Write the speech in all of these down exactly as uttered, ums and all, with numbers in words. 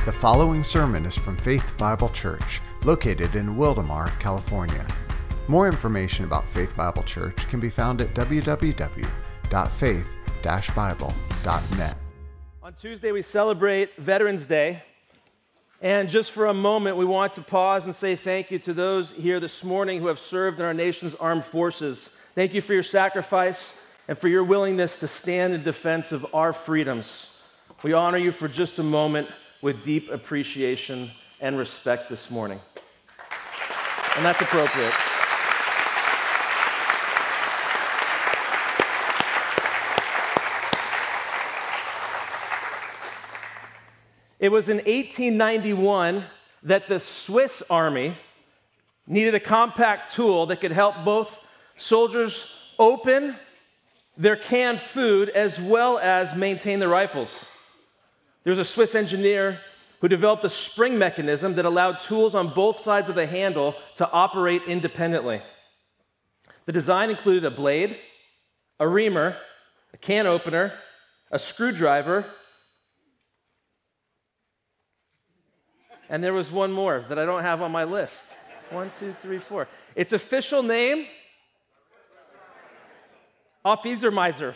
The following sermon is from Faith Bible Church, located in Wildomar, California. More information about Faith Bible Church can be found at w w w dot faith dash bible dot net. On Tuesday, we celebrate Veterans Day. And just for a moment, we want to pause and say thank you to those here this morning who have served in our nation's armed forces. Thank you for your sacrifice and for your willingness to stand in defense of our freedoms. We honor you for just a moment with deep appreciation and respect this morning. And that's appropriate. It was in eighteen ninety-one that the Swiss Army needed a compact tool that could help both soldiers open their canned food as well as maintain their rifles. There was a Swiss engineer who developed a spring mechanism that allowed tools on both sides of the handle to operate independently. The design included a blade, a reamer, a can opener, a screwdriver, and there was one more that I don't have on my list. One, two, three, four. Its official name? Offizermeister.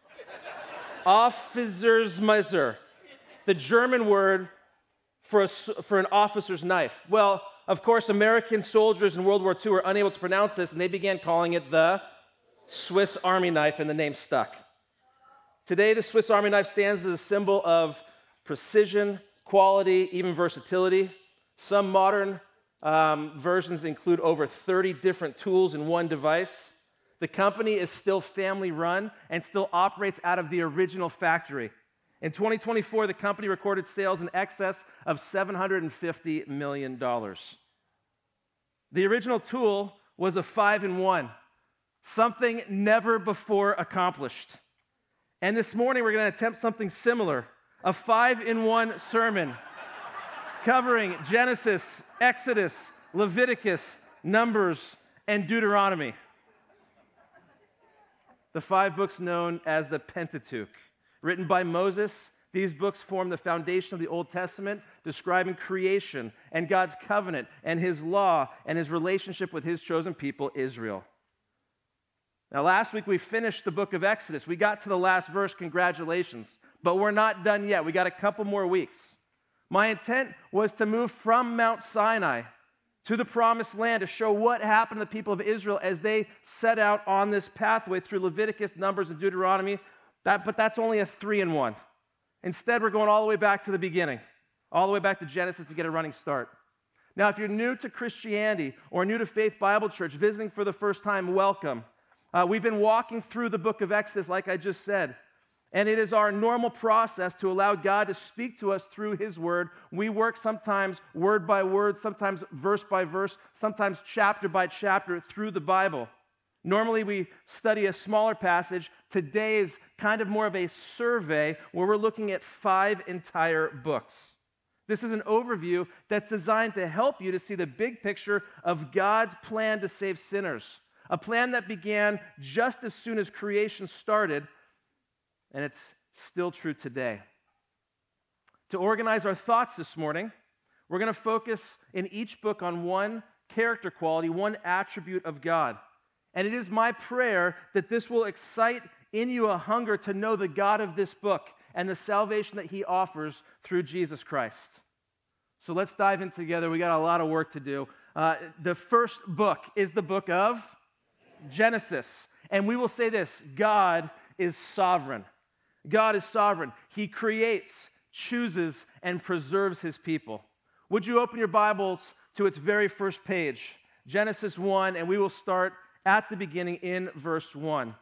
Offizermeister. The German word for, a, for an officer's knife. Well, of course, American soldiers in World War Two were unable to pronounce this, and they began calling it the Swiss Army knife, and the name stuck. Today, the Swiss Army knife stands as a symbol of precision, quality, even versatility. Some modern um, versions include over thirty different tools in one device. The company is still family-run and still operates out of the original factory. In twenty twenty-four, the company recorded sales in excess of seven hundred fifty million dollars. The original tool was a five-in-one, something never before accomplished. And this morning, we're going to attempt something similar, a five-in-one sermon covering Genesis, Exodus, Leviticus, Numbers, and Deuteronomy. The five books known as the Pentateuch. Written by Moses, these books form the foundation of the Old Testament, describing creation and God's covenant and his law and his relationship with his chosen people, Israel. Now, last week we finished the book of Exodus. We got to the last verse, congratulations, but we're not done yet. We got a couple more weeks. My intent was to move from Mount Sinai to the Promised Land to show what happened to the people of Israel as they set out on this pathway through Leviticus, Numbers, and Deuteronomy. That, but that's only a three-in-one. Instead, we're going all the way back to the beginning, all the way back to Genesis to get a running start. Now, if you're new to Christianity or new to Faith Bible Church, visiting for the first time, welcome. Uh, we've been walking through the book of Exodus, like I just said, and it is our normal process to allow God to speak to us through his word. We work sometimes word by word, sometimes verse by verse, sometimes chapter by chapter through the Bible. Normally, we study a smaller passage. Today is kind of more of a survey where we're looking at five entire books. This is an overview that's designed to help you to see the big picture of God's plan to save sinners, a plan that began just as soon as creation started, and it's still true today. To organize our thoughts this morning, we're going to focus in each book on one character quality, one attribute of God. And it is my prayer that this will excite in you a hunger to know the God of this book and the salvation that he offers through Jesus Christ. So let's dive in together. We got a lot of work to do. Uh, the first book is the book of Genesis. And we will say this: God is sovereign. God is sovereign. He creates, chooses, and preserves his people. Would you open your Bibles to its very first page, Genesis one, and we will start at the beginning in verse one.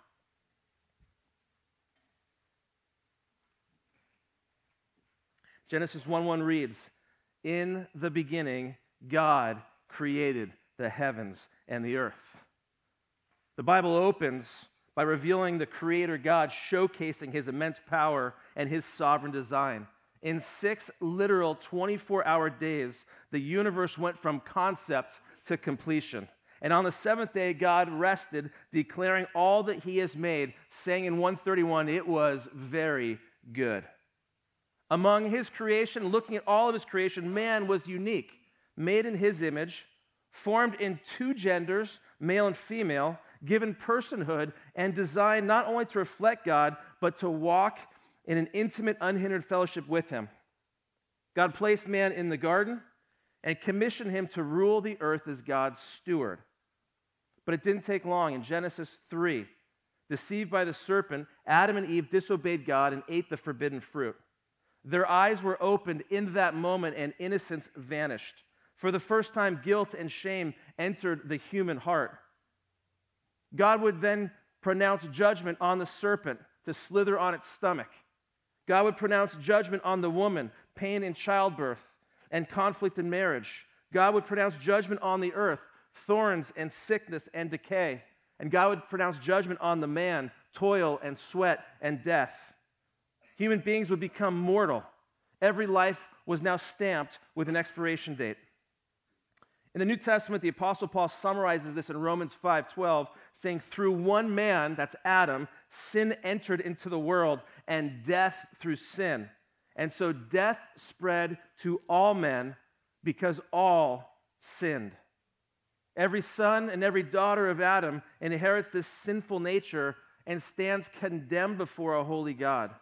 Genesis one one reads, "In the beginning, God created the heavens and the earth." The Bible opens by revealing the Creator God, showcasing his immense power and his sovereign design. In six literal twenty-four hour days, the universe went from concept to completion. And on the seventh day, God rested, declaring all that he has made, saying in one thirty-one, it was very good. Among his creation, looking at all of his creation, man was unique, made in his image, formed in two genders, male and female, given personhood, and designed not only to reflect God, but to walk in an intimate, unhindered fellowship with him. God placed man in the garden and commissioned him to rule the earth as God's steward. But it didn't take long. In Genesis three, deceived by the serpent, Adam and Eve disobeyed God and ate the forbidden fruit. Their eyes were opened in that moment and innocence vanished. For the first time, guilt and shame entered the human heart. God would then pronounce judgment on the serpent to slither on its stomach. God would pronounce judgment on the woman, pain in childbirth and conflict in marriage. God would pronounce judgment on the earth, thorns and sickness and decay. And God would pronounce judgment on the man, toil and sweat and death. Human beings would become mortal. Every life was now stamped with an expiration date. In the New Testament, the Apostle Paul summarizes this in Romans five twelve, saying, through one man, that's Adam, sin entered into the world, and death through sin. And so death spread to all men because all sinned. Every son and every daughter of Adam inherits this sinful nature and stands condemned before a holy God.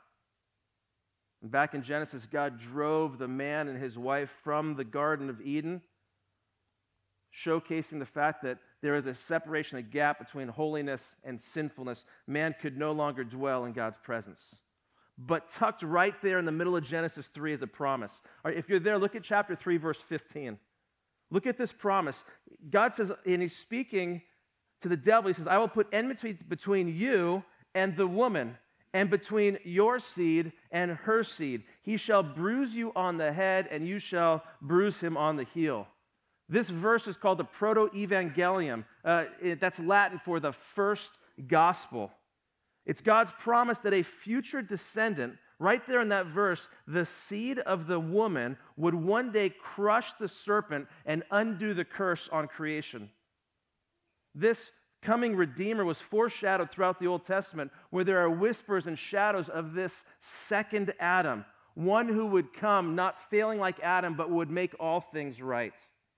And back in Genesis, God drove the man and his wife from the Garden of Eden, showcasing the fact that there is a separation, a gap between holiness and sinfulness. Man could no longer dwell in God's presence. But tucked right there in the middle of Genesis three is a promise. All right, if you're there, look at chapter three, verse fifteen. Look at this promise. God says, and he's speaking to the devil, he says, I will put enmity between you and the woman, and between your seed and her seed. He shall bruise you on the head, and you shall bruise him on the heel. This verse is called the Proto-Evangelium. Uh, it, that's Latin for the first gospel. It's God's promise that a future descendant, right there in that verse, the seed of the woman would one day crush the serpent and undo the curse on creation. This coming Redeemer was foreshadowed throughout the Old Testament, where there are whispers and shadows of this second Adam, one who would come not failing like Adam, but would make all things right.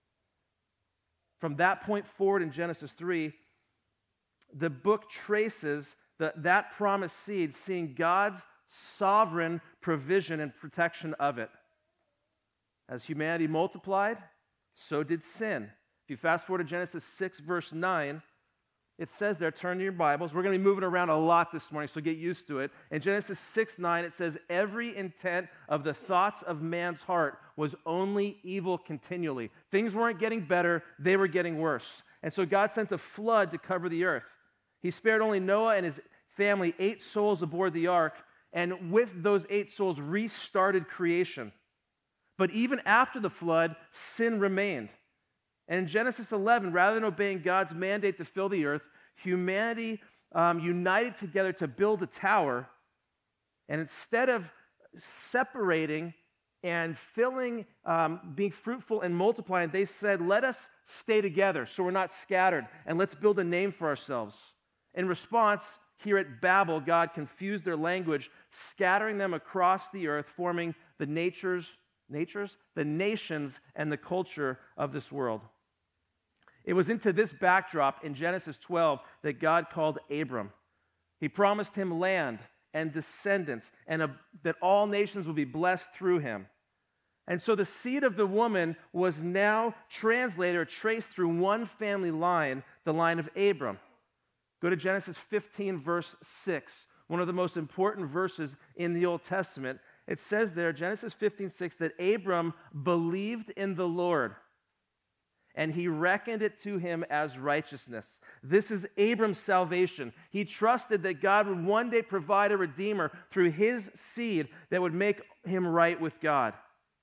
From that point forward in Genesis three, the book traces the, that promised seed, seeing God's sovereign provision and protection of it. As humanity multiplied, so did sin. If you fast forward to Genesis six, verse nine, it says there, turn to your Bibles. We're going to be moving around a lot this morning, so get used to it. In Genesis six nine, it says, every intent of the thoughts of man's heart was only evil continually. Things weren't getting better, they were getting worse. And so God sent a flood to cover the earth. He spared only Noah and his family, eight souls aboard the ark, and with those eight souls restarted creation. But even after the flood, sin remained. And in Genesis eleven, rather than obeying God's mandate to fill the earth, humanity um, united together to build a tower. And instead of separating and filling, um, being fruitful and multiplying, they said, let us stay together so we're not scattered, and let's build a name for ourselves. In response, here at Babel, God confused their language, scattering them across the earth, forming the natures, natures, the nations, and the culture of this world. It was into this backdrop in Genesis twelve that God called Abram. He promised him land and descendants, and a, that all nations would be blessed through him. And so the seed of the woman was now translated or traced through one family line, the line of Abram. Go to Genesis fifteen, verse six, one of the most important verses in the Old Testament. It says there, Genesis fifteen six, that Abram believed in the Lord, and he reckoned it to him as righteousness. This is Abram's salvation. He trusted that God would one day provide a redeemer through his seed that would make him right with God.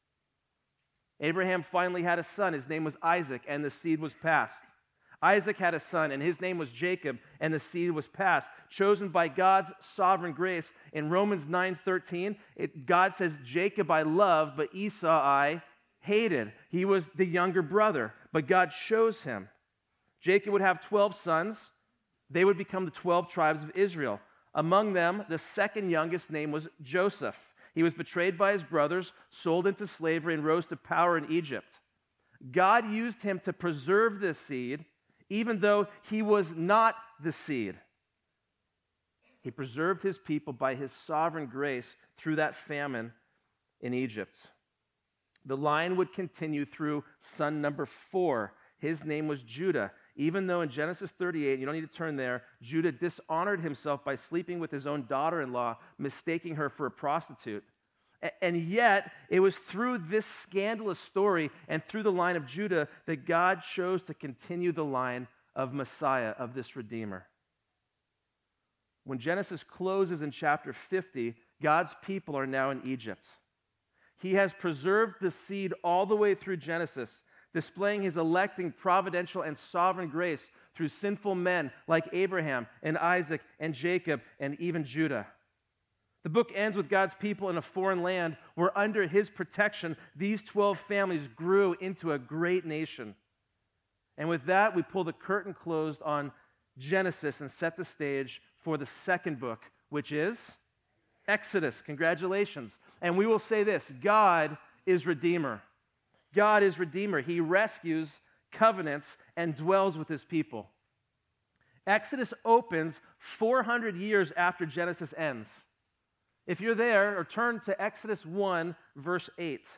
Abraham finally had a son. His name was Isaac, and the seed was passed. Isaac had a son, and his name was Jacob, and the seed was passed. Chosen by God's sovereign grace. In Romans nine thirteen, it, God says, Jacob I loved, but Esau I hated. He was the younger brother, but God chose him. Jacob would have twelve sons. They would become the twelve tribes of Israel. Among them, the second youngest name was Joseph. He was betrayed by his brothers, sold into slavery, and rose to power in Egypt. God used him to preserve this seed, even though he was not the seed. He preserved his people by his sovereign grace through that famine in Egypt. The line would continue through son number four. His name was Judah. Even though in Genesis thirty-eight, you don't need to turn there, Judah dishonored himself by sleeping with his own daughter-in-law, mistaking her for a prostitute. And yet, it was through this scandalous story and through the line of Judah that God chose to continue the line of Messiah, of this Redeemer. When Genesis closes in chapter fifty, God's people are now in Egypt. He has preserved the seed all the way through Genesis, displaying his electing providential and sovereign grace through sinful men like Abraham and Isaac and Jacob and even Judah. The book ends with God's people in a foreign land where under his protection, these twelve families grew into a great nation. And with that, we pull the curtain closed on Genesis and set the stage for the second book, which is Exodus. Congratulations. And we will say this: God is Redeemer. God is Redeemer. He rescues, covenants, and dwells with his people. Exodus opens four hundred years after Genesis ends. If you're there, or turn to Exodus one, verse eight.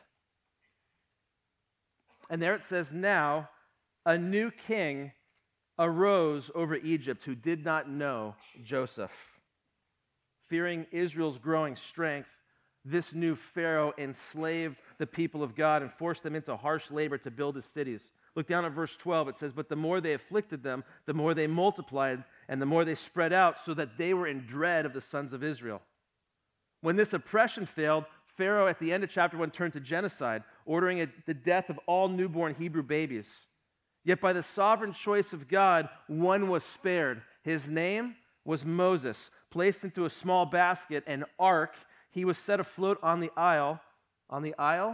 And there it says, "Now a new king arose over Egypt who did not know Joseph. Fearing Israel's growing strength, this new Pharaoh enslaved the people of God and forced them into harsh labor to build his cities." Look down at verse twelve. It says, "But the more they afflicted them, the more they multiplied, and the more they spread out, so that they were in dread of the sons of Israel." When this oppression failed, Pharaoh at the end of chapter one turned to genocide, ordering a, the death of all newborn Hebrew babies. Yet by the sovereign choice of God, one was spared. His name was Moses. Placed into a small basket, an ark, he was set afloat on the Isle, on the Isle,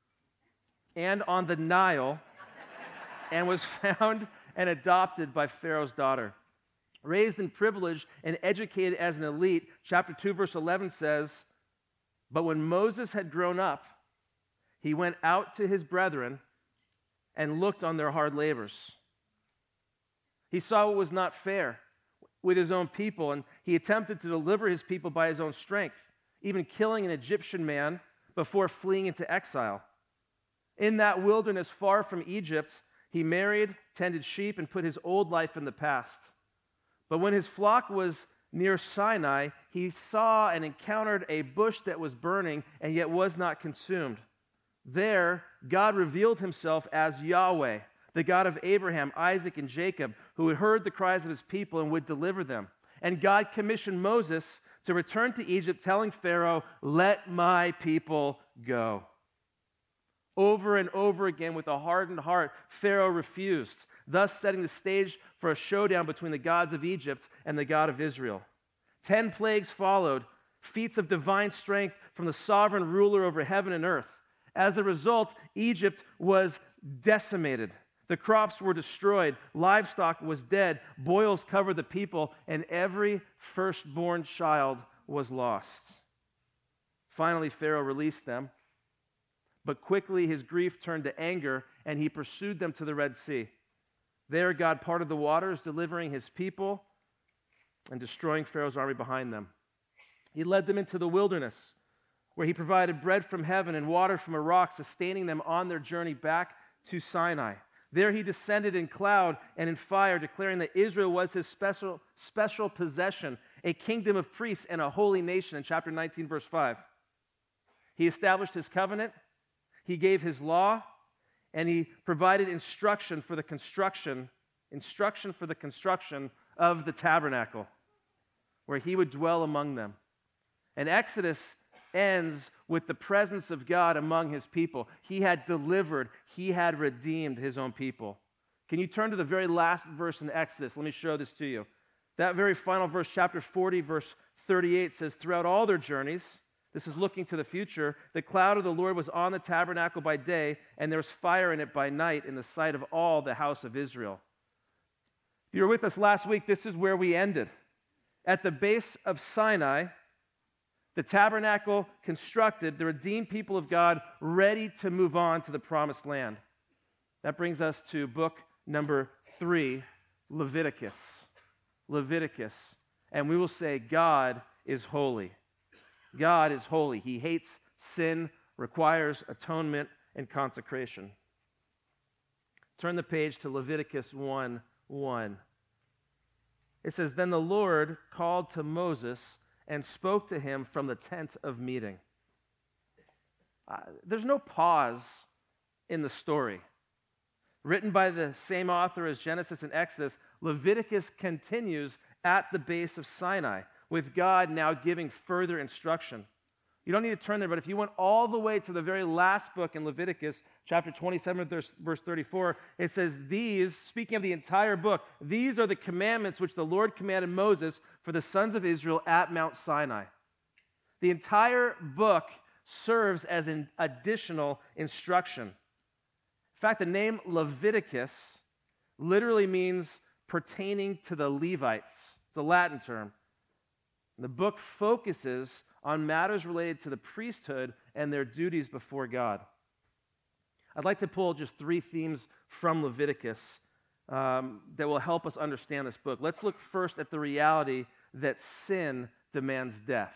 and on the Nile, and was found and adopted by Pharaoh's daughter. Raised in privilege and educated as an elite, chapter two, verse eleven says, "But when Moses had grown up, he went out to his brethren and looked on their hard labors. He saw what was not fair with his own people, and he attempted to deliver his people by his own strength, even killing an Egyptian man before fleeing into exile. In that wilderness far from Egypt, he married, tended sheep, and put his old life in the past. But when his flock was near Sinai, he saw and encountered a bush that was burning and yet was not consumed. There, God revealed himself as Yahweh, the God of Abraham, Isaac, and Jacob, who had heard the cries of his people and would deliver them. And God commissioned Moses to return to Egypt, telling Pharaoh, 'Let my people go.' Over and over again, with a hardened heart, Pharaoh refused, thus setting the stage for a showdown between the gods of Egypt and the God of Israel. Ten plagues followed, feats of divine strength from the sovereign ruler over heaven and earth. As a result, Egypt was decimated. The crops were destroyed, livestock was dead, boils covered the people, and every firstborn child was lost. Finally, Pharaoh released them. But quickly his grief turned to anger, and he pursued them to the Red Sea. There God parted the waters, delivering his people and destroying Pharaoh's army behind them. He led them into the wilderness, where he provided bread from heaven and water from a rock, sustaining them on their journey back to Sinai. There he descended in cloud and in fire, declaring that Israel was his special, special possession, a kingdom of priests and a holy nation, in chapter nineteen, verse five. He established his covenant. He gave his law, and he provided instruction for the construction, instruction for the construction of the tabernacle, where he would dwell among them. And Exodus ends with the presence of God among his people. He had delivered, he had redeemed his own people. Can you turn to the very last verse in Exodus? Let me show this to you. That very final verse, chapter forty, verse thirty-eight, says, "Throughout all their journeys," this is looking to the future, "the cloud of the Lord was on the tabernacle by day, and there was fire in it by night in the sight of all the house of Israel." If you were with us last week, this is where we ended. At the base of Sinai, the tabernacle constructed, the redeemed people of God ready to move on to the promised land. That brings us to book number three, Leviticus. Leviticus. And we will say, God is holy. God is holy. He hates sin, requires atonement and consecration. Turn the page to Leviticus one one. It says, Then the Lord called to Moses and spoke to him from the tent of meeting. Uh, there's no pause in the story. Written by the same author as Genesis and Exodus, Leviticus continues at the base of Sinai, with God now giving further instruction. You don't need to turn there, but if you went all the way to the very last book in Leviticus, chapter twenty-seven, verse thirty-four, it says, These, speaking of the entire book, these are the commandments which the Lord commanded Moses for the sons of Israel at Mount Sinai. The entire book serves as an additional instruction. In fact, the name Leviticus literally means pertaining to the Levites. It's a Latin term. The book focuses on matters related to the priesthood and their duties before God. I'd like to pull just three themes from Leviticus um, that will help us understand this book. Let's look first at the reality that sin demands death.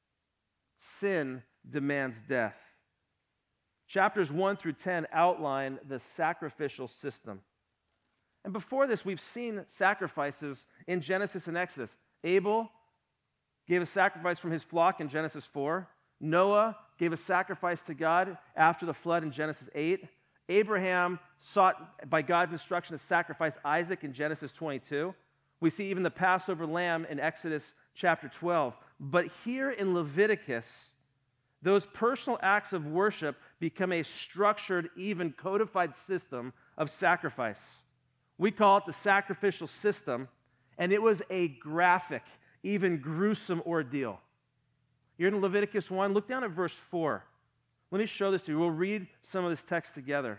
Sin demands death. Chapters one through ten outline the sacrificial system. And before this, we've seen sacrifices in Genesis and Exodus. Abel gave a sacrifice from his flock in Genesis four. Noah gave a sacrifice to God after the flood in Genesis eight. Abraham sought, by God's instruction, to sacrifice Isaac in Genesis twenty-two. We see even the Passover lamb in Exodus chapter twelve. But here in Leviticus, those personal acts of worship become a structured, even codified system of sacrifice. We call it the sacrificial system, and it was a graphic, even gruesome ordeal. You're in Leviticus one. Look down at verse four. Let me show this to you. We'll read some of this text together.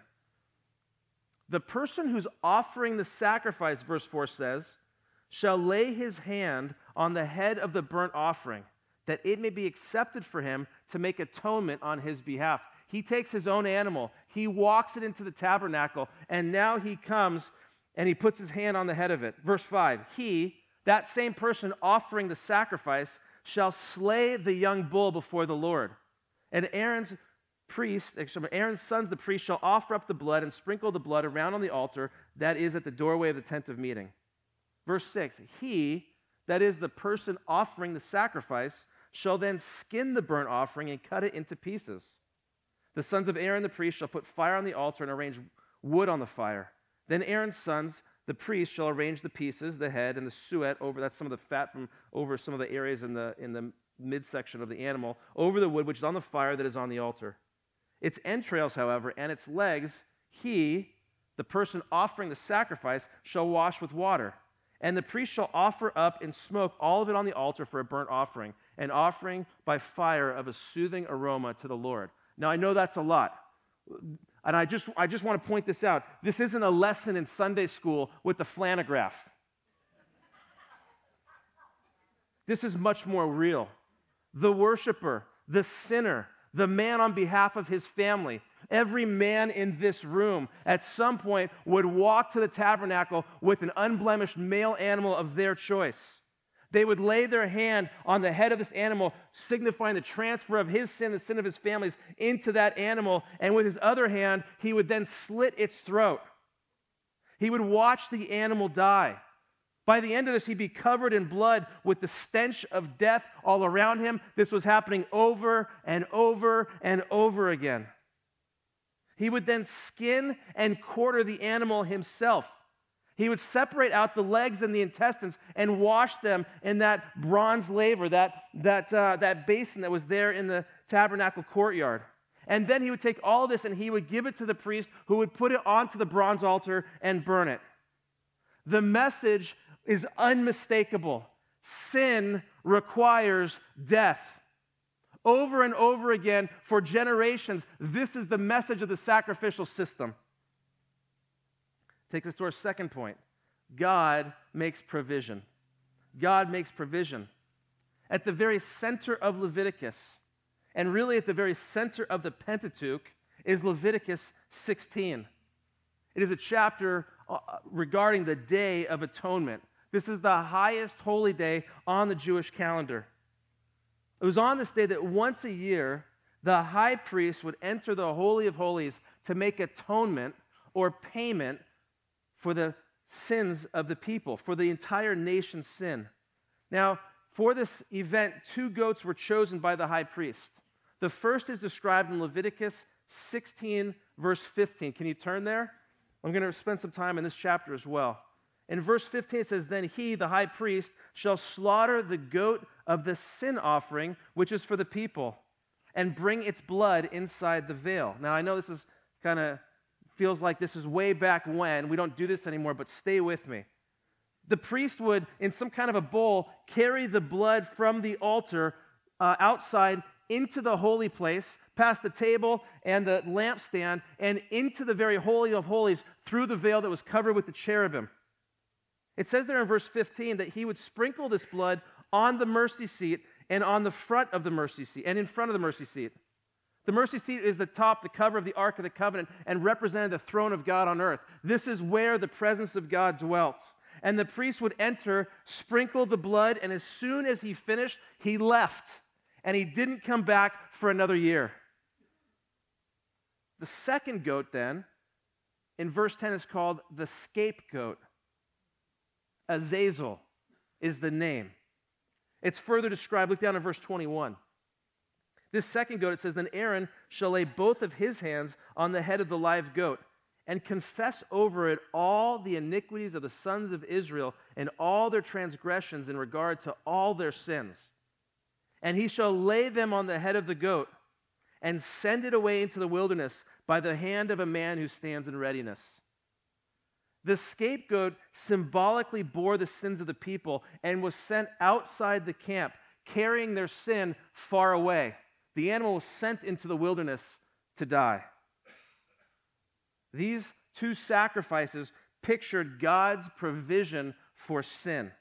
The person who's offering the sacrifice, verse four says, shall lay his hand on the head of the burnt offering, that it may be accepted for him to make atonement on his behalf. He takes his own animal, he walks it into the tabernacle, and now he comes and he puts his hand on the head of it. Verse five, he, that same person offering the sacrifice, shall slay the young bull before the Lord. And Aaron's priest, Aaron's sons, the priest, shall offer up the blood and sprinkle the blood around on the altar that is at the doorway of the tent of meeting. Verse six, he, that is the person offering the sacrifice, shall then skin the burnt offering and cut it into pieces. The sons of Aaron the priest shall put fire on the altar and arrange wood on the fire. Then Aaron's sons, the priest, shall arrange the pieces, the head, and the suet over, that's some of the fat from over some of the areas in the, in the midsection of the animal, over the wood which is on the fire that is on the altar. Its entrails, however, and its legs, he, the person offering the sacrifice, shall wash with water. And the priest shall offer up in smoke all of it on the altar for a burnt offering, an offering by fire of a soothing aroma to the Lord. Now, I know that's a lot. And I just, I just want to point this out. This isn't a lesson in Sunday school with the flannograph. This is much more real. The worshiper, the sinner, the man on behalf of his family, every man in this room at some point would walk to the tabernacle with an unblemished male animal of their choice. They would lay their hand on the head of this animal, signifying the transfer of his sin, the sin of his families, into that animal. And with his other hand, he would then slit its throat. He would watch the animal die. By the end of this, he'd be covered in blood with the stench of death all around him. This was happening over and over and over again. He would then skin and quarter the animal himself. He would separate out the legs and the intestines and wash them in that bronze laver, that, that, uh, that basin that was there in the tabernacle courtyard. And then he would take all of this and he would give it to the priest, who would put it onto the bronze altar and burn it. The message is unmistakable. Sin requires death. Over and over again, for generations, this is the message of the sacrificial system. Takes us to our second point. God makes provision. God makes provision. at the very center of Leviticus, and really at the very center of the Pentateuch, is Leviticus sixteen. It is a chapter regarding the Day of Atonement. This is the highest holy day on the Jewish calendar. It was on this day that once a year, the high priest would enter the Holy of Holies to make atonement or payment for the sins of the people, for the entire nation's sin. Now, for this event, two goats were chosen by the high priest. The first is described in Leviticus sixteen, verse fifteen. Can you turn there? I'm going to spend some time in this chapter as well. In verse fifteen, it says, "Then he, the high priest, shall slaughter the goat of the sin offering, which is for the people, and bring its blood inside the veil." Now, I know this is kind of feels like this is way back when. We don't do this anymore, but stay with me. The priest would, in some kind of a bowl, carry the blood from the altar uh, outside into the holy place, past the table and the lampstand, and into the very Holy of Holies through the veil that was covered with the cherubim. It says there in verse fifteen that he would sprinkle this blood on the mercy seat and on the front of the mercy seat, and in front of the mercy seat. The mercy seat is the top, the cover of the Ark of the Covenant, and represented the throne of God on earth. This is where the presence of God dwelt. And the priest would enter, sprinkle the blood, and as soon as he finished, he left. And he didn't come back for another year. The second goat, then, in verse ten, is called the scapegoat. Azazel is the name. It's further described. Look down in verse twenty-one. This second goat, it says, "Then Aaron shall lay both of his hands on the head of the live goat and confess over it all the iniquities of the sons of Israel and all their transgressions in regard to all their sins. And he shall lay them on the head of the goat and send it away into the wilderness by the hand of a man who stands in readiness." The scapegoat symbolically bore the sins of the people and was sent outside the camp, carrying their sin far away. The animal was sent into the wilderness to die. These two sacrifices pictured God's provision for sin.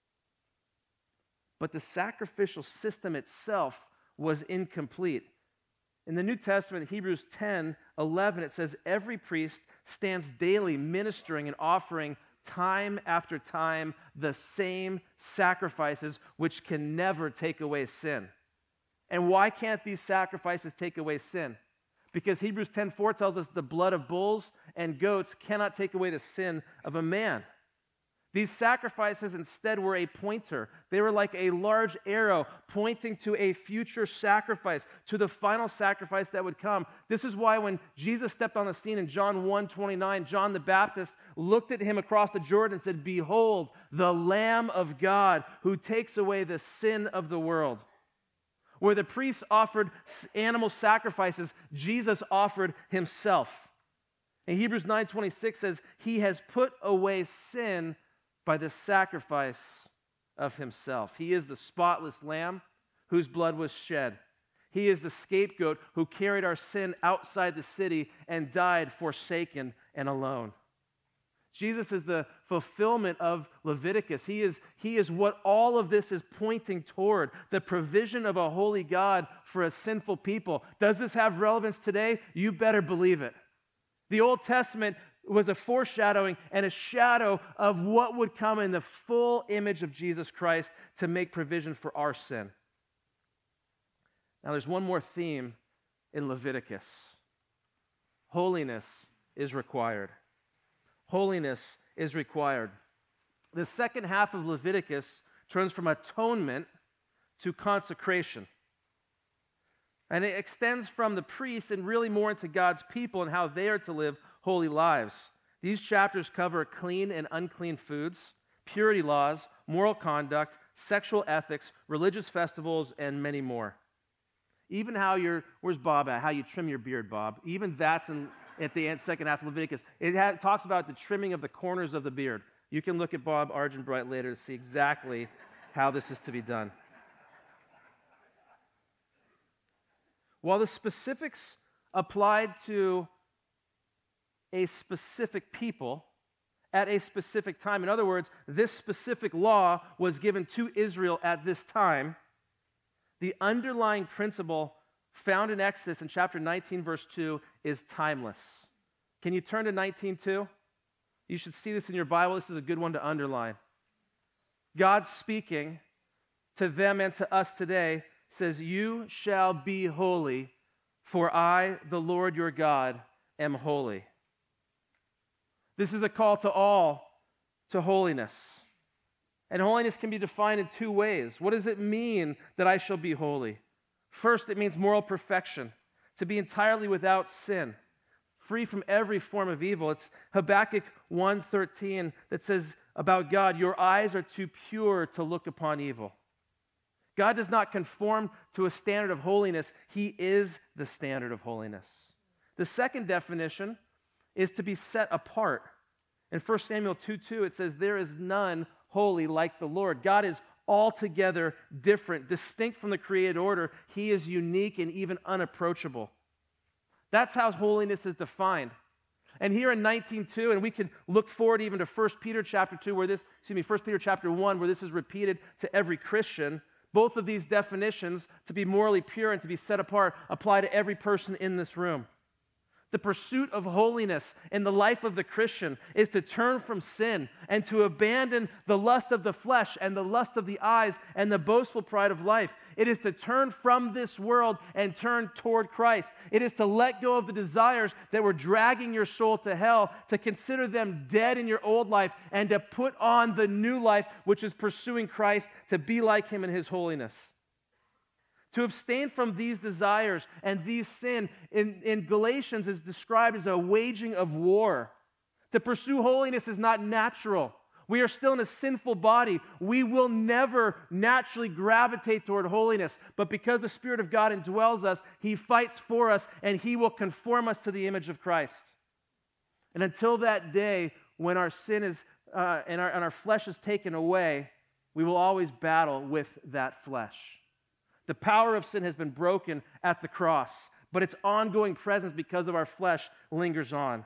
But the sacrificial system itself was incomplete. In the New Testament, Hebrews ten eleven, it says, "Every priest stands daily ministering and offering time after time the same sacrifices which can never take away sin." And why can't these sacrifices take away sin? Because Hebrews ten four tells us the blood of bulls and goats cannot take away the sin of a man. These sacrifices instead were a pointer. They were like a large arrow pointing to a future sacrifice, to the final sacrifice that would come. This is why when Jesus stepped on the scene in John one twenty-nine, John the Baptist looked at him across the Jordan and said, "Behold, the Lamb of God who takes away the sin of the world." Where the priests offered animal sacrifices, Jesus offered himself. And Hebrews nine twenty-six says, "He has put away sin by the sacrifice of himself." He is the spotless lamb whose blood was shed. He is the scapegoat who carried our sin outside the city and died forsaken and alone. Jesus is the fulfillment of Leviticus. He is, he is what all of this is pointing toward, the provision of a holy God for a sinful people. Does this have relevance today? You better believe it. The Old Testament was a foreshadowing and a shadow of what would come in the full image of Jesus Christ to make provision for our sin. Now, there's one more theme in Leviticus. Holiness is required. Holiness is required. The second half of Leviticus turns from atonement to consecration. And it extends from the priests and really more into God's people and how they are to live holy lives. These chapters cover clean and unclean foods, purity laws, moral conduct, sexual ethics, religious festivals, and many more. Even how you're, where's Bob at? How you trim your beard, Bob. Even that's in, at the end, second half of Leviticus. It ha- talks about the trimming of the corners of the beard. You can look at Bob Argenbright later to see exactly how this is to be done. While the specifics applied to a specific people at a specific time, in other words, this specific law was given to Israel at this time, The underlying principle found in Exodus in chapter nineteen, verse two, is timeless. Can you turn to nineteen two? You should see this in your Bible. This is a good one to underline. God speaking to them and to us today says, "You shall be holy, for I, the Lord your God, am holy." This is a call to all to holiness. And holiness can be defined in two ways. What does it mean that I shall be holy? First, it means moral perfection, to be entirely without sin, free from every form of evil. It's Habakkuk one thirteen that says about God, "Your eyes are too pure to look upon evil." God does not conform to a standard of holiness. He is the standard of holiness. The second definition is to be set apart. In First Samuel two two, it says, "There is none holy like the Lord." God is altogether different, distinct from the created order. He is unique and even unapproachable. That's how holiness is defined. And here in nineteen two, and we can look forward even to First Peter chapter two, where this, excuse me, First Peter chapter one, where this is repeated to every Christian. Both of these definitions, to be morally pure and to be set apart, apply to every person in this room. The pursuit of holiness in the life of the Christian is to turn from sin and to abandon the lust of the flesh and the lust of the eyes and the boastful pride of life. It is to turn from this world and turn toward Christ. It is to let go of the desires that were dragging your soul to hell, to consider them dead in your old life, and to put on the new life, which is pursuing Christ, to be like him in his holiness. To abstain from these desires and these sin in, in Galatians is described as a waging of war. To pursue holiness is not natural. We are still in a sinful body. We will never naturally gravitate toward holiness. But because the Spirit of God indwells us, He fights for us and He will conform us to the image of Christ. And until that day when our sin is uh, and, our, and our flesh is taken away, we will always battle with that flesh. The power of sin has been broken at the cross, but its ongoing presence because of our flesh lingers on.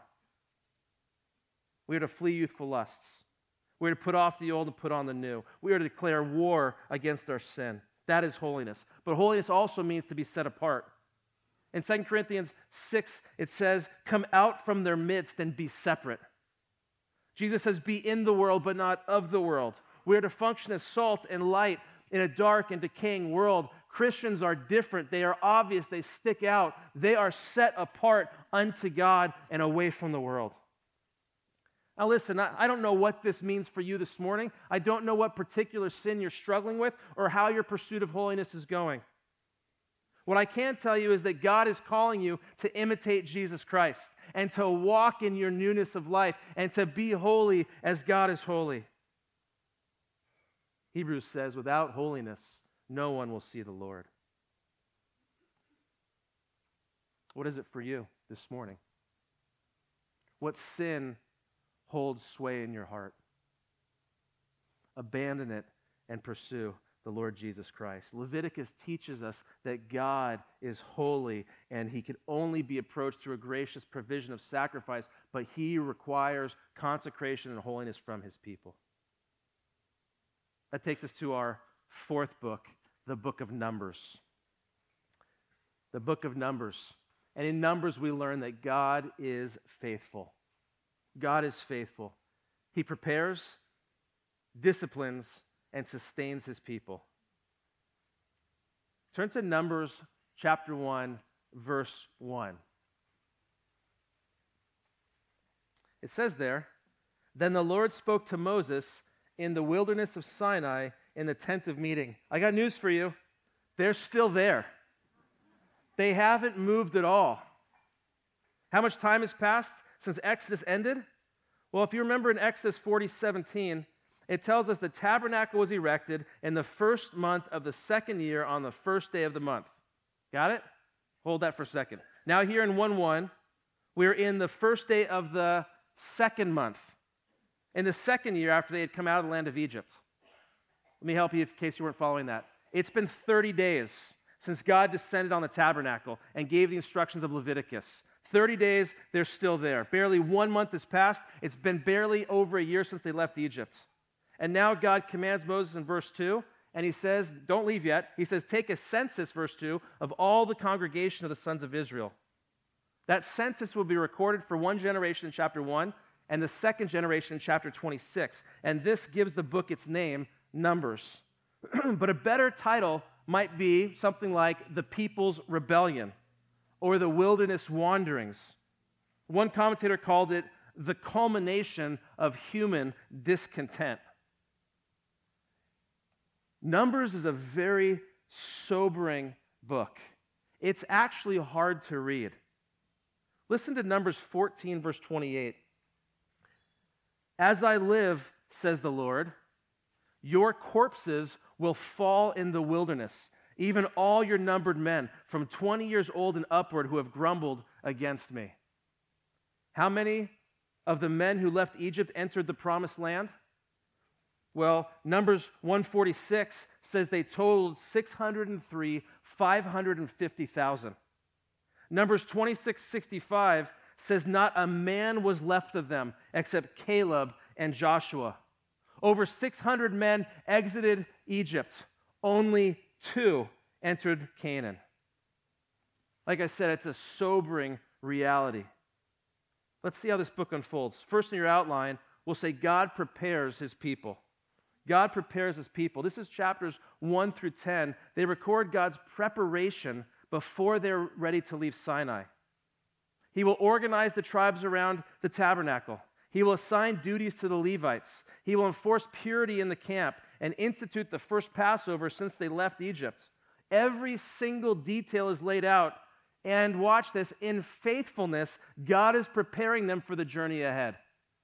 We are to flee youthful lusts. We are to put off the old and put on the new. We are to declare war against our sin. That is holiness. But holiness also means to be set apart. In Second Corinthians six, it says, "Come out from their midst and be separate." Jesus says, "Be in the world, but not of the world." We are to function as salt and light in a dark and decaying world. Christians are different. They are obvious. They stick out. They are set apart unto God and away from the world. Now listen, I don't know what this means for you this morning. I don't know what particular sin you're struggling with or how your pursuit of holiness is going. What I can tell you is that God is calling you to imitate Jesus Christ and to walk in your newness of life and to be holy as God is holy. Hebrews says, without holiness, no one will see the Lord. What is it for you this morning? What sin holds sway in your heart? Abandon it and pursue the Lord Jesus Christ. Leviticus teaches us that God is holy and He can only be approached through a gracious provision of sacrifice, but He requires consecration and holiness from His people. That takes us to our fourth book, the book of Numbers. The book of Numbers. And in Numbers, we learn that God is faithful. God is faithful. He prepares, disciplines, and sustains His people. Turn to Numbers chapter one, verse one. It says there, "Then the Lord spoke to Moses in the wilderness of Sinai in the tent of meeting." I got news for you. They're still there. They haven't moved at all. How much time has passed since Exodus ended? Well, if you remember in Exodus forty seventeen, it tells us the tabernacle was erected in the first month of the second year on the first day of the month. Got it? Hold that for a second. Now here in one one, we're in the first day of the second month, in the second year after they had come out of the land of Egypt. Let me help you in case you weren't following that. It's been thirty days since God descended on the tabernacle and gave the instructions of Leviticus. thirty days, they're still there. Barely one month has passed. It's been barely over a year since they left Egypt. And now God commands Moses in verse two, and he says, don't leave yet. He says, take a census, verse two, of all the congregation of the sons of Israel. That census will be recorded for one generation in chapter one and the second generation in chapter twenty-six. And this gives the book its name, Numbers. But a better title might be something like The People's Rebellion or The Wilderness Wanderings. One commentator called it the culmination of human discontent. Numbers is a very sobering book. It's actually hard to read. Listen to Numbers fourteen, verse twenty-eight. As I live, says the Lord, your corpses will fall in the wilderness, even all your numbered men, from twenty years old and upward, who have grumbled against me. How many of the men who left Egypt entered the promised land? Well, Numbers one forty-six says they totaled six hundred three, five hundred fifty thousand. Numbers twenty-six sixty-five says not a man was left of them except Caleb and Joshua. Over six hundred men exited Egypt. Only two entered Canaan. Like I said, it's a sobering reality. Let's see how this book unfolds. First in your outline, we'll say God prepares his people. God prepares his people. This is chapters one through ten. They record God's preparation before they're ready to leave Sinai. He will organize the tribes around the tabernacle. He will assign duties to the Levites. He will enforce purity in the camp and institute the first Passover since they left Egypt. Every single detail is laid out. And watch this, in faithfulness, God is preparing them for the journey ahead.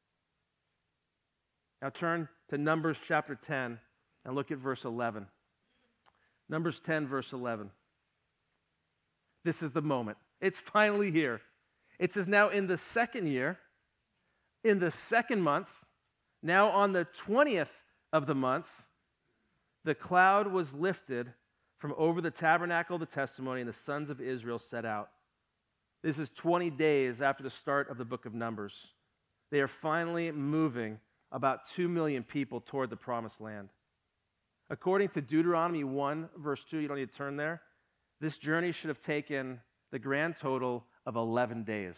Now turn to Numbers chapter ten and look at verse eleven. Numbers ten, verse eleven. This is the moment. It's finally here. It says, now in the second year, in the second month, now on the twentieth of the month, the cloud was lifted from over the tabernacle of the testimony, and the sons of Israel set out. This is twenty days after the start of the book of Numbers. They are finally moving about two million people toward the promised land. According to Deuteronomy one, verse two, you don't need to turn there, this journey should have taken the grand total of eleven days.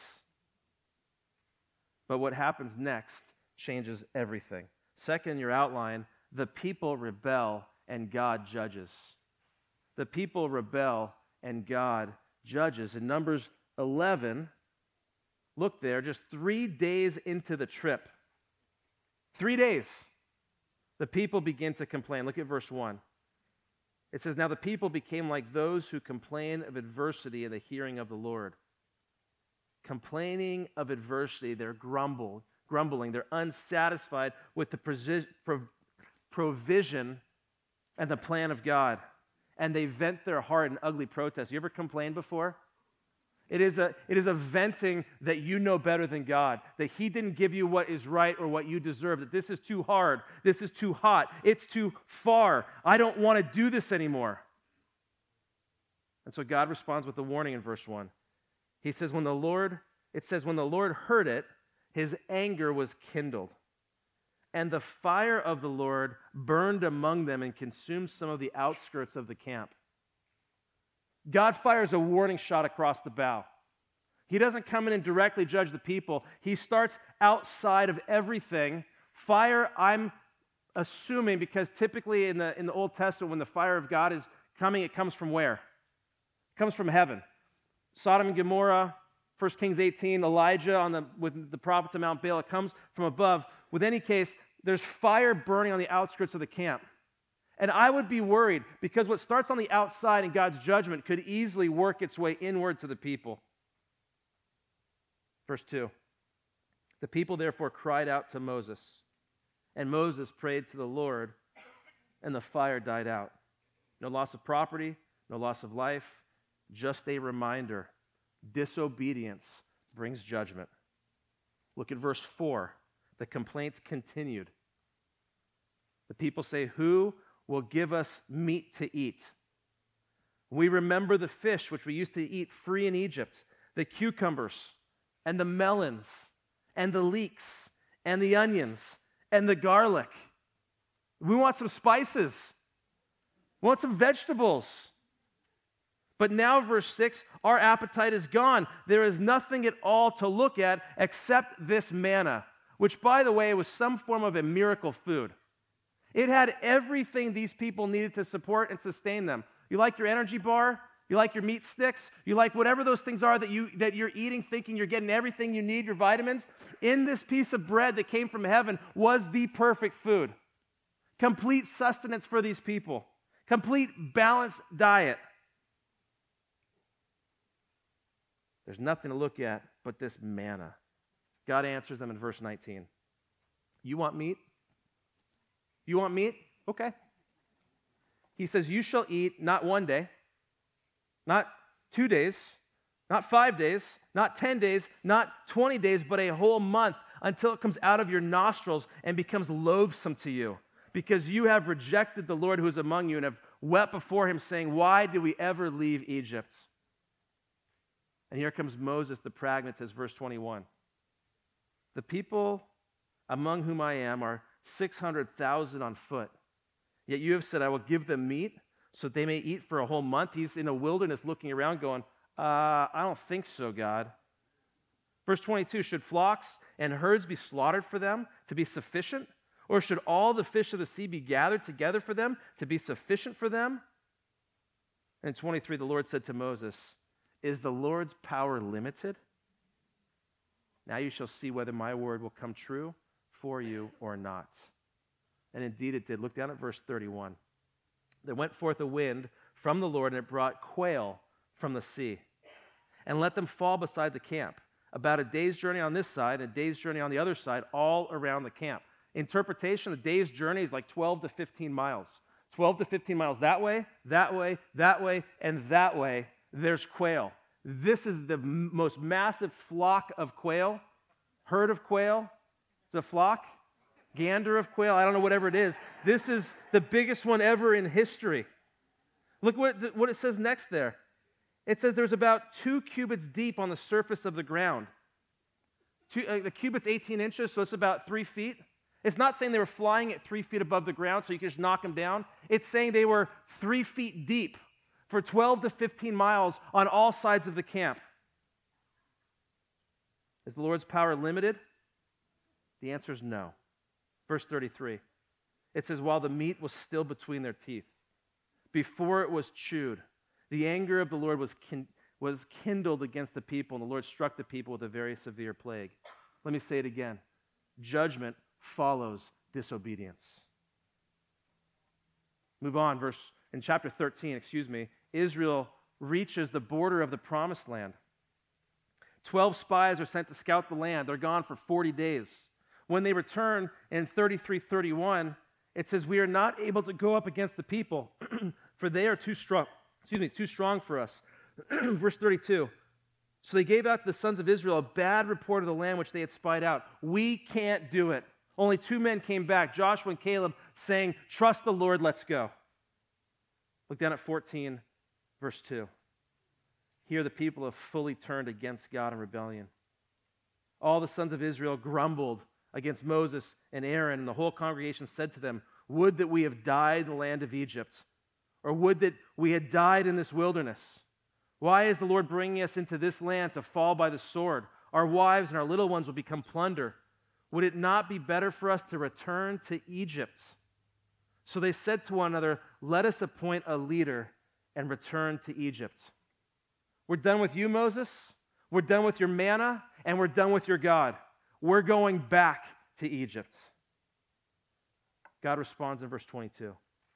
But what happens next changes everything. Second, in your outline, the people rebel and God judges. The people rebel and God judges. In Numbers eleven, look there, just three days into the trip, three days, the people begin to complain. Look at verse one. It says, now the people became like those who complain of adversity in the hearing of the Lord. Complaining of adversity, they're grumble, grumbling, they're unsatisfied with the presi- pro- provision and the plan of God. And they vent their heart in ugly protest. You ever complained before? It is a, it is a venting that you know better than God, that he didn't give you what is right or what you deserve, that this is too hard, this is too hot, it's too far. I don't want to do this anymore. And so God responds with a warning in verse one. He says, when the Lord, it says, when the Lord heard it, his anger was kindled. And the fire of the Lord burned among them and consumed some of the outskirts of the camp. God fires a warning shot across the bow. He doesn't come in and directly judge the people. He starts outside of everything. Fire, I'm assuming, because typically in the, in the Old Testament, when the fire of God is coming, it comes from where? It comes from heaven. Sodom and Gomorrah, First Kings eighteen, Elijah on the, with the prophets of Mount Baal, it comes from above. With any case, there's fire burning on the outskirts of the camp. And I would be worried because what starts on the outside in God's judgment could easily work its way inward to the people. Verse two, the people therefore cried out to Moses, and Moses prayed to the Lord, and the fire died out. No loss of property, no loss of life, just a reminder. Disobedience brings judgment. Look at verse four. The complaints continued. The people say, who will give us meat to eat? We remember the fish which we used to eat free in Egypt, the cucumbers and the melons and the leeks and the onions and the garlic. We want some spices. We want some vegetables. But now, verse six, our appetite is gone. There is nothing at all to look at except this manna, which, by the way, was some form of a miracle food. It had everything these people needed to support and sustain them. You like your energy bar? You like your meat sticks? You like whatever those things are that, you, that you're eating, thinking you're getting everything you need, your vitamins? In this piece of bread that came from heaven was the perfect food. Complete sustenance for these people. Complete balanced diet. There's nothing to look at but this manna. God answers them in verse nineteen. You want meat? You want meat? Okay. He says, you shall eat not one day, not two days, not five days, not ten days, not twenty days, but a whole month until it comes out of your nostrils and becomes loathsome to you, because you have rejected the Lord who is among you and have wept before him, saying, why did we ever leave Egypt? And here comes Moses, the pragmatist, verse twenty-one. The people among whom I am are six hundred thousand on foot. Yet you have said, I will give them meat so that they may eat for a whole month. He's in a wilderness looking around going, uh, I don't think so, God. Verse twenty-two, should flocks and herds be slaughtered for them to be sufficient? Or should all the fish of the sea be gathered together for them to be sufficient for them? And twenty-three, the Lord said to Moses, is the Lord's power limited? Now you shall see whether my word will come true for you or not. And indeed it did. Look down at verse thirty-one. There went forth a wind from the Lord, and it brought quail from the sea, and let them fall beside the camp, about a day's journey on this side, and a day's journey on the other side, all around the camp. Interpretation, a day's journey is like twelve to fifteen miles. twelve to fifteen miles that way, that way, that way, and that way, there's quail. This is the m- most massive flock of quail, herd of quail. Is it a flock? Gander of quail, I don't know, whatever it is. This is the biggest one ever in history. Look what, what it says next there. It says there's about two cubits deep on the surface of the ground. Two, uh, the cubit's eighteen inches, so it's about three feet. It's not saying they were flying at three feet above the ground so you could just knock them down. It's saying they were three feet deep for twelve to fifteen miles on all sides of the camp. Is the Lord's power limited? The answer is no. Verse thirty-three, it says, while the meat was still between their teeth, before it was chewed, the anger of the Lord was, kin- was kindled against the people, and the Lord struck the people with a very severe plague. Let me say it again. Judgment follows disobedience. Move on, verse in chapter thirteen, excuse me, Israel reaches the border of the promised land. Twelve spies are sent to scout the land. They're gone for forty days. When they return in thirty-three thirty-one, it says, we are not able to go up against the people, for they are too strong, excuse me, too strong for us. Verse thirty-two, so they gave out to the sons of Israel a bad report of the land which they had spied out. We can't do it. Only two men came back, Joshua and Caleb, saying, trust the Lord, let's go. Look down at fourteen, verse two. Here the people have fully turned against God in rebellion. All the sons of Israel grumbled against Moses and Aaron, and the whole congregation said to them, would that we have died in the land of Egypt, or would that we had died in this wilderness. Why is the Lord bringing us into this land to fall by the sword? Our wives and our little ones will become plunder. Would it not be better for us to return to Egypt? So they said to one another, let us appoint a leader and return to Egypt. We're done with you, Moses. We're done with your manna, and we're done with your God. We're going back to Egypt. God responds in verse twenty-two.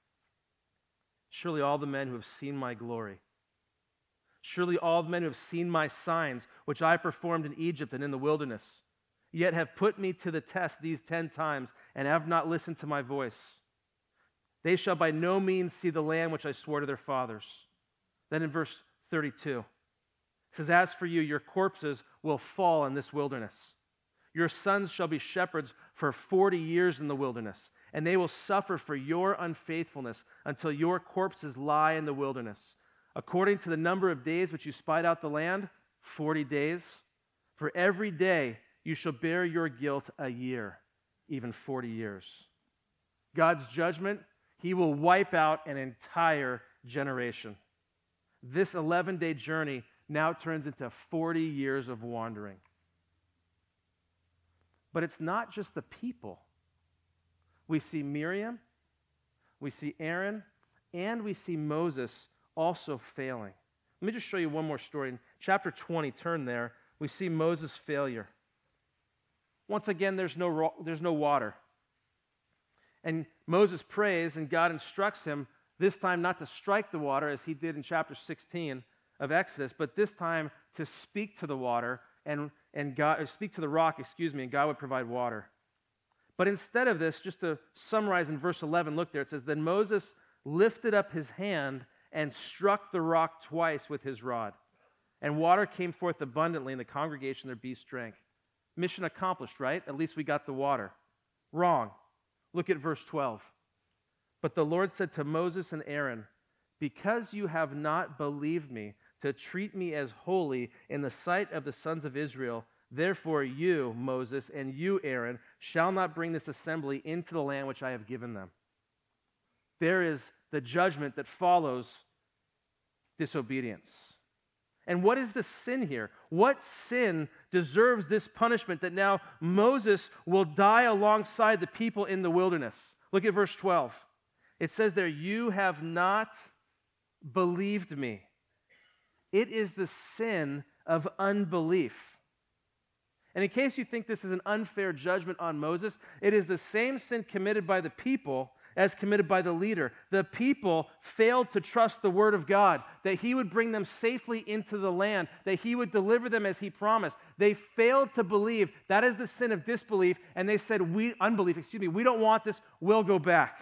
Surely all the men who have seen my glory, surely all the men who have seen my signs, which I performed in Egypt and in the wilderness, yet have put me to the test these ten times and have not listened to my voice. They shall by no means see the land which I swore to their fathers. Then in verse thirty-two, it says, as for you, your corpses will fall in this wilderness. Your sons shall be shepherds for forty years in the wilderness, and they will suffer for your unfaithfulness until your corpses lie in the wilderness. According to the number of days which you spied out the land, forty days. For every day you shall bear your guilt a year, even forty years. God's judgment, He will wipe out an entire generation. This eleven-day journey now turns into forty years of wandering. But it's not just the people. We see Miriam, we see Aaron, and we see Moses also failing. Let me just show you one more story. In chapter twenty, turn there, we see Moses' failure. Once again, there's no, ro- there's no water. And Moses prays, and God instructs him this time not to strike the water as he did in chapter sixteen of Exodus, but this time to speak to the water and, and God, or speak to the rock, excuse me, and God would provide water. But instead of this, just to summarize in verse eleven, look there, it says, Then Moses lifted up his hand and struck the rock twice with his rod. And water came forth abundantly, and the congregation their beasts drank. Mission accomplished, right? At least we got the water. Wrong. Look at verse twelve. But the Lord said to Moses and Aaron, Because you have not believed me to treat me as holy in the sight of the sons of Israel, therefore you, Moses, and you, Aaron, shall not bring this assembly into the land which I have given them. There is the judgment that follows disobedience. And what is the sin here? What sin deserves this punishment that now Moses will die alongside the people in the wilderness? Look at verse twelve. It says there, You have not believed me. It is the sin of unbelief. And in case you think this is an unfair judgment on Moses, it is the same sin committed by the people as committed by the leader. The people failed to trust the word of God, that he would bring them safely into the land, that he would deliver them as he promised. They failed to believe. That is the sin of disbelief, and they said, we unbelief, excuse me, we don't want this, we'll go back.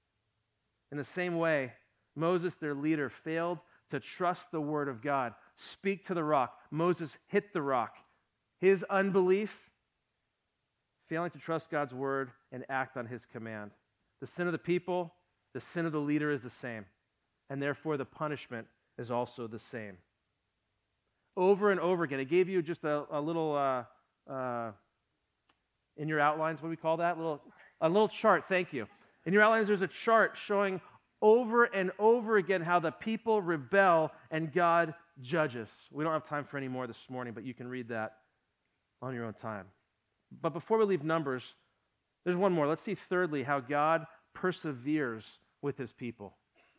In the same way, Moses, their leader, failed to trust the word of God. Speak to the rock. Moses hit the rock. His unbelief, failing to trust God's word and act on his command. The sin of the people, the sin of the leader is the same, and therefore the punishment is also the same. Over and over again, I gave you just a, a little, uh, uh, in your outlines, what do we call that? A little, a little chart, thank you. In your outlines, there's a chart showing over and over again how the people rebel and God judges. We don't have time for any more this morning, but you can read that on your own time. But before we leave Numbers, there's one more. Let's see thirdly how God perseveres with his people.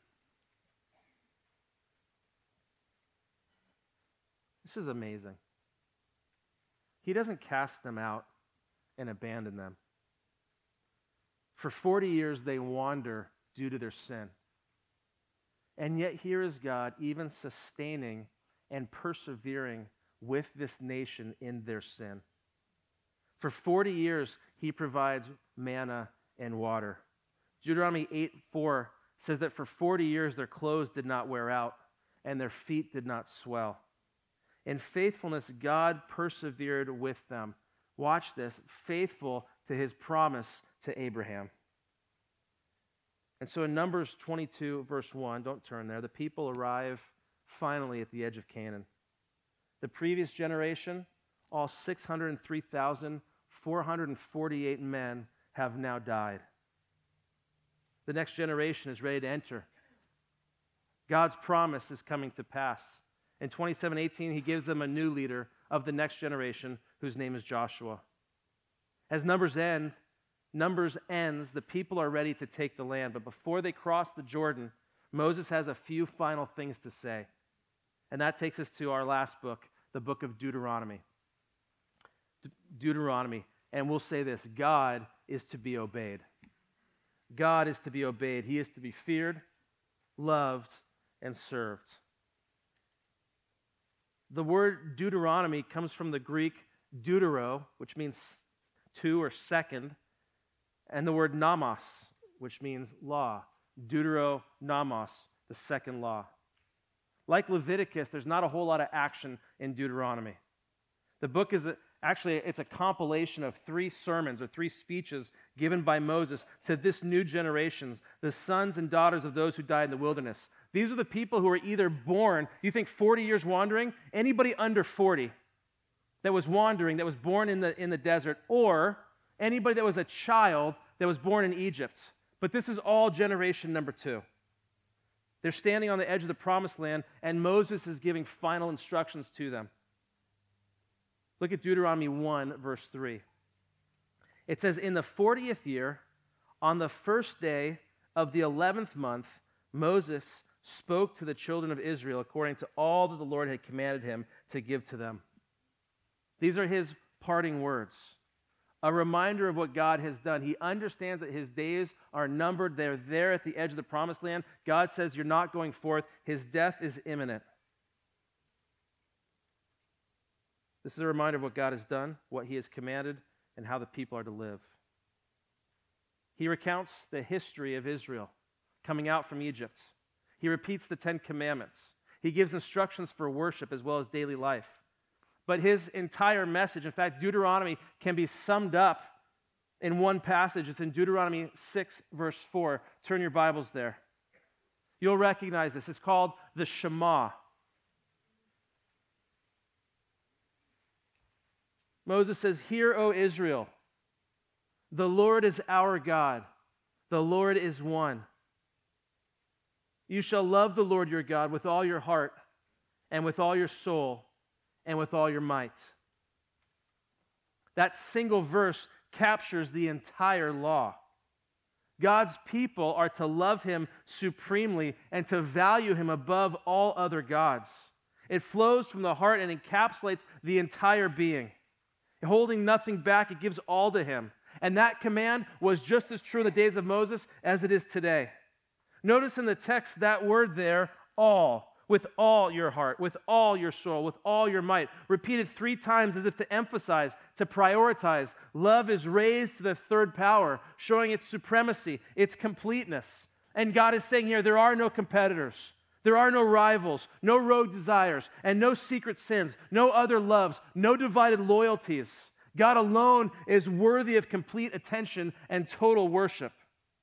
This is amazing. He doesn't cast them out and abandon them. For forty years they wander due to their sin. And yet here is God even sustaining and persevering with this nation in their sin. For forty years, he provides manna and water. Deuteronomy eight four says that for forty years their clothes did not wear out and their feet did not swell. In faithfulness, God persevered with them. Watch this, faithful to his promise to Abraham. And so in Numbers twenty-two, verse one, don't turn there, the people arrive finally at the edge of Canaan. The previous generation, all six hundred three thousand four hundred forty-eight men have now died. The next generation is ready to enter. God's promise is coming to pass. In twenty-seven eighteen, he gives them a new leader of the next generation whose name is Joshua. As Numbers end, Numbers ends, the people are ready to take the land. But before they cross the Jordan, Moses has a few final things to say. And that takes us to our last book, the book of Deuteronomy. De- Deuteronomy. And we'll say this, God is to be obeyed. God is to be obeyed. He is to be feared, loved, and served. The word Deuteronomy comes from the Greek deutero, which means two or second, and the word nomos, which means law. Deuteronomos, the second law. Like Leviticus, there's not a whole lot of action in Deuteronomy. The book is a, actually, it's a compilation of three sermons or three speeches given by Moses to this new generations, the sons and daughters of those who died in the wilderness. These are the people who were either born, you think forty years wandering? Anybody under forty that was wandering, that was born in the, in the desert, or anybody that was a child that was born in Egypt. But this is all generation number two. They're standing on the edge of the promised land, and Moses is giving final instructions to them. Look at Deuteronomy one, verse three. It says, "In the fortieth year, on the first day of the eleventh month, Moses spoke to the children of Israel according to all that the Lord had commanded him to give to them." These are his parting words, a reminder of what God has done. He understands that his days are numbered. They're there at the edge of the promised land. God says, you're not going forth. His death is imminent. This is a reminder of what God has done, what he has commanded, and how the people are to live. He recounts the history of Israel coming out from Egypt. He repeats the Ten Commandments. He gives instructions for worship as well as daily life. But his entire message, in fact, Deuteronomy can be summed up in one passage. It's in Deuteronomy six, verse four. Turn your Bibles there. You'll recognize this. It's called the Shema. Moses says, "Hear, O Israel, the Lord is our God. The Lord is one. You shall love the Lord your God with all your heart and with all your soul and with all your might." That single verse captures the entire law. God's people are to love him supremely and to value him above all other gods. It flows from the heart and encapsulates the entire being. Holding nothing back, it gives all to him. And that command was just as true in the days of Moses as it is today. Notice in the text that word there, all, with all your heart, with all your soul, with all your might, repeated three times as if to emphasize, to prioritize. Love is raised to the third power, showing its supremacy, its completeness. And God is saying here, there are no competitors. There are no rivals, no rogue desires, and no secret sins, no other loves, no divided loyalties. God alone is worthy of complete attention and total worship.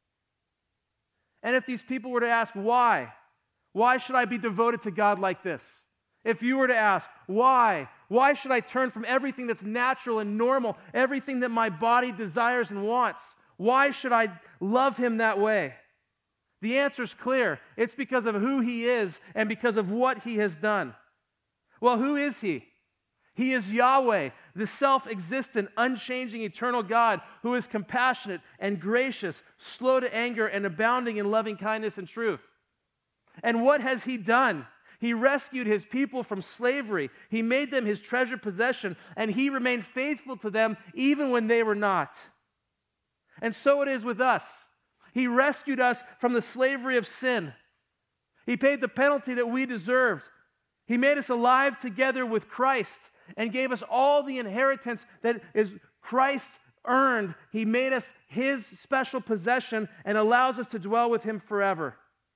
And if these people were to ask, why? Why should I be devoted to God like this? If you were to ask, why? Why should I turn from everything that's natural and normal, everything that my body desires and wants? Why should I love him that way? The answer is clear. It's because of who he is and because of what he has done. Well, who is he? He is Yahweh, the self-existent, unchanging, eternal God who is compassionate and gracious, slow to anger, and abounding in loving kindness and truth. And what has he done? He rescued his people from slavery. He made them his treasured possession, and he remained faithful to them even when they were not. And so it is with us. He rescued us from the slavery of sin. He paid the penalty that we deserved. He made us alive together with Christ and gave us all the inheritance that is Christ earned. He made us his special possession and allows us to dwell with him forever.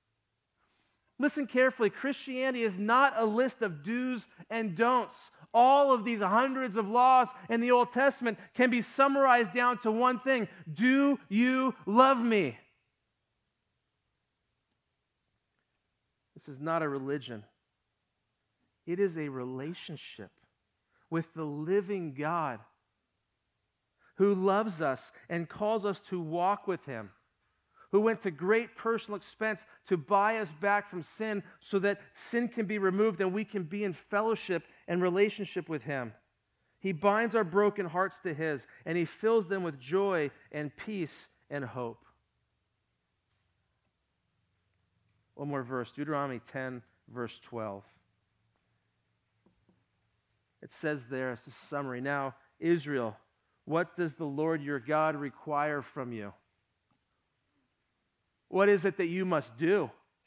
Listen carefully. Christianity is not a list of do's and don'ts. All of these hundreds of laws in the Old Testament can be summarized down to one thing. Do you love me? This is not a religion. It is a relationship with the living God who loves us and calls us to walk with him, who went to great personal expense to buy us back from sin so that sin can be removed and we can be in fellowship and relationship with him. He binds our broken hearts to his, and he fills them with joy and peace and hope. One more verse, Deuteronomy ten, verse twelve. It says there, as a summary, "Now, Israel, what does the Lord your God require from you? What is it that you must do?"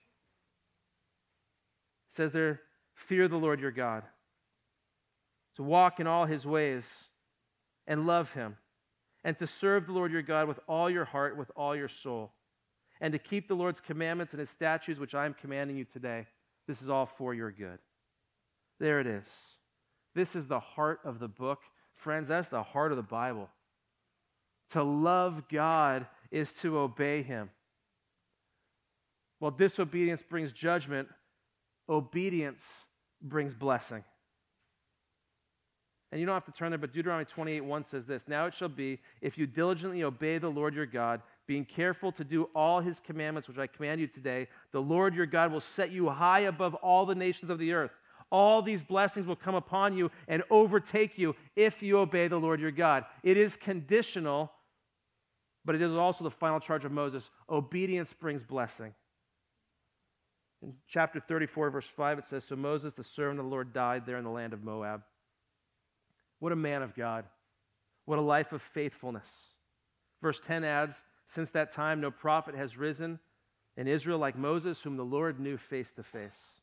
It says there, "Fear the Lord your God, to walk in all his ways and love him, and to serve the Lord your God with all your heart, with all your soul, and to keep the Lord's commandments and his statutes, which I am commanding you today. This is all for your good." There it is. This is the heart of the book. Friends, that's the heart of the Bible. To love God is to obey him. While disobedience brings judgment, obedience brings blessing. And you don't have to turn there, but Deuteronomy twenty-eight one says this, "Now it shall be, if you diligently obey the Lord your God being careful to do all his commandments, which I command you today, the Lord your God will set you high above all the nations of the earth. All these blessings will come upon you and overtake you if you obey the Lord your God. It is conditional, but it is also the final charge of Moses. Obedience brings blessing. In chapter thirty-four, verse five, it says, so Moses, the servant of the Lord, died there in the land of Moab. What a man of God. What a life of faithfulness. Verse ten adds, since that time no prophet has risen in Israel like Moses, whom the Lord knew face to face.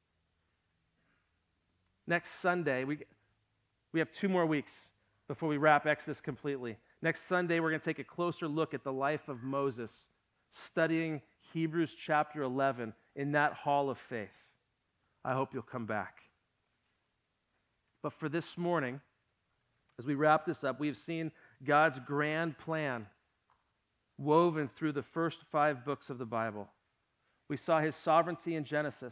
Next Sunday, we, we have two more weeks before we wrap Exodus completely. Next Sunday, we're going to take a closer look at the life of Moses, studying Hebrews chapter eleven in that hall of faith. I hope you'll come back. But for this morning, as we wrap this up, we've seen God's grand plan woven through the first five books of the Bible. We saw his sovereignty in Genesis,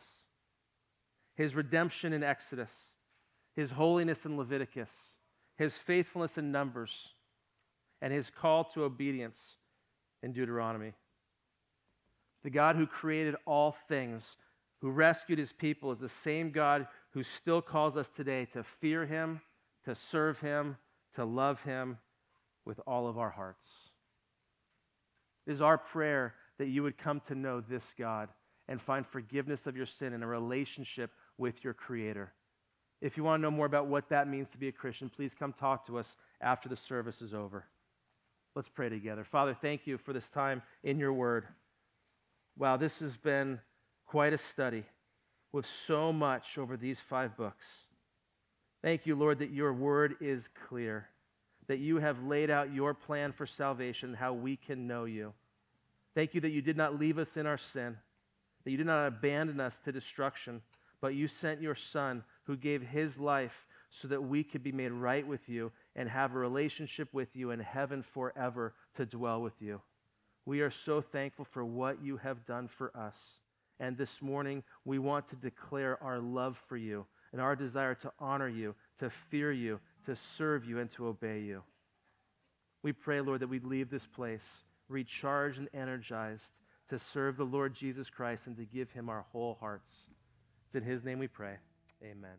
his redemption in Exodus, his holiness in Leviticus, his faithfulness in Numbers, and his call to obedience in Deuteronomy. The God who created all things, who rescued his people, is the same God who still calls us today to fear him, to serve him, to love him with all of our hearts. It is our prayer that you would come to know this God and find forgiveness of your sin and a relationship with your Creator. If you want to know more about what that means to be a Christian, please come talk to us after the service is over. Let's pray together. Father, thank you for this time in your word. Wow, this has been quite a study with so much over these five books. Thank you, Lord, that your word is clear, that you have laid out your plan for salvation, how we can know you. Thank you that you did not leave us in our sin, that you did not abandon us to destruction, but you sent your Son who gave his life so that we could be made right with you and have a relationship with you in heaven forever to dwell with you. We are so thankful for what you have done for us. And this morning, we want to declare our love for you and our desire to honor you, to fear you, to serve you, and to obey you. We pray, Lord, that we'd leave this place recharged and energized to serve the Lord Jesus Christ and to give him our whole hearts. It's in his name we pray. Amen.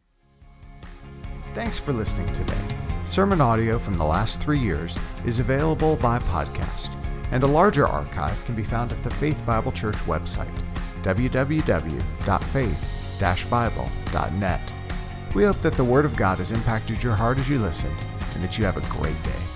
Thanks for listening today. Sermon audio from the last three years is available by podcast, and a larger archive can be found at the Faith Bible Church website, w w w dot faith dash bible dot net. We hope that the Word of God has impacted your heart as you listened, and that you have a great day.